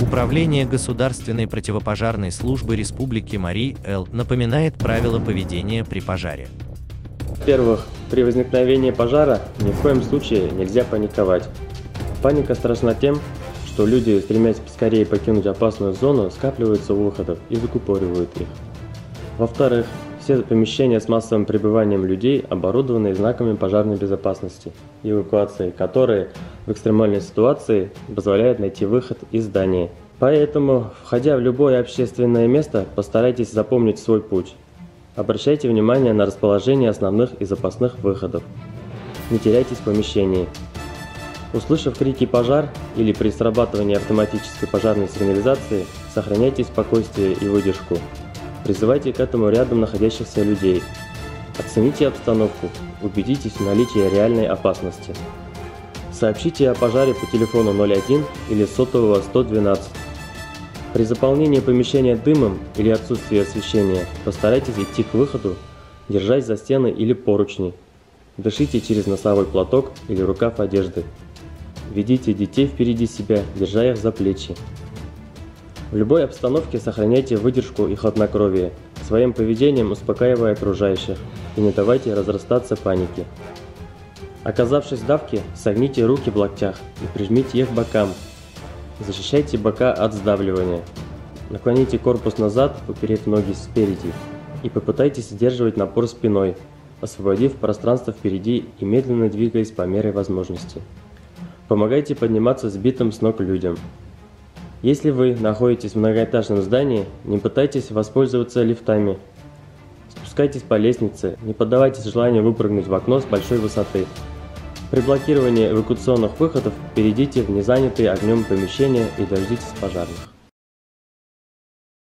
Управление Государственной противопожарной службы Республики Марий-Эл напоминает правила поведения при пожаре. Во-первых, при возникновении пожара ни в коем случае нельзя паниковать. Паника страшна тем, что люди, стремясь поскорее покинуть опасную зону, скапливаются у выходов и закупоривают их. Во-вторых, все помещения с массовым пребыванием людей оборудованы знаками пожарной безопасности и эвакуации, которые в экстремальной ситуации позволяют найти выход из здания. Поэтому, входя в любое общественное место, постарайтесь запомнить свой путь. Обращайте внимание на расположение основных и запасных выходов. Не теряйтесь в помещении. Услышав крики «пожар» или при срабатывании автоматической пожарной сигнализации, сохраняйте спокойствие и выдержку. Призывайте к этому рядом находящихся людей. Оцените обстановку, убедитесь в наличии реальной опасности. Сообщите о пожаре по телефону 01 или сотового 112. При заполнении помещения дымом или отсутствии освещения постарайтесь идти к выходу, держась за стены или поручни. Дышите через носовой платок или рукав одежды. Ведите детей впереди себя, держа их за плечи. В любой обстановке сохраняйте выдержку и хладнокровие, своим поведением успокаивая окружающих, и не давайте разрастаться панике. Оказавшись в давке, согните руки в локтях и прижмите их к бокам. Защищайте бока от сдавливания. Наклоните корпус назад, уперев ноги спереди, и попытайтесь сдерживать напор спиной, освободив пространство впереди и медленно двигаясь по мере возможности. Помогайте подниматься сбитым с ног людям. Если вы находитесь в многоэтажном здании, не пытайтесь воспользоваться лифтами. Спускайтесь по лестнице, не поддавайтесь желанию выпрыгнуть в окно с большой высоты. При блокировании эвакуационных выходов перейдите в незанятые огнем помещения и дождитесь пожарных.